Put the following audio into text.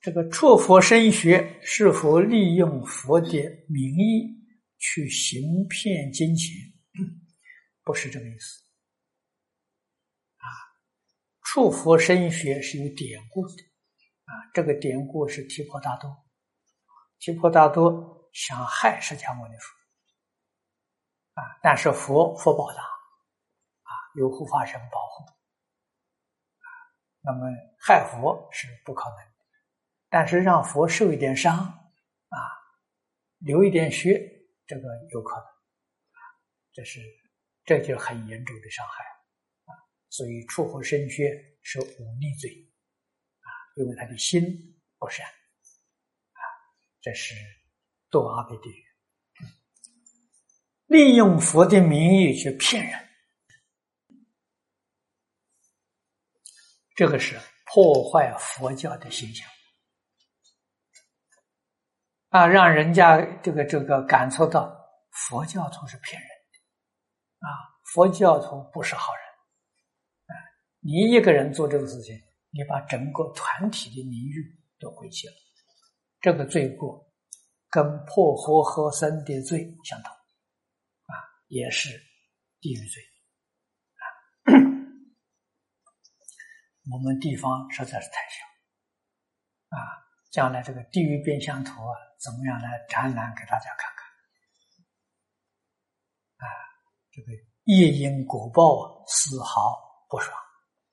这个触佛身学是否利用佛的名义去行骗金钱？不是这个意思。触佛身学是有典故的。这个典故是提婆达多。提婆达多想害释迦牟尼佛。但是佛保他。有护法神保护。那么害佛是不可能的。但是让佛受一点伤，流一点血，这个有可能。这就是很严重的伤害。所以触佛身血是忤逆罪。因为他的心不善。这是堕阿鼻地狱。利用佛的名义去骗人，这个是破坏佛教的形象。让人家这个感受到佛教徒是骗人的。佛教徒不是好人。你一个人做这个事情，你把整个团体的名誉都毁弃了。这个罪过跟破活和僧的罪相同。也是地狱罪。我们地方实在是太小。将来这个地狱变相图怎么样来展览给大家看看。这个业因果报丝毫不爽。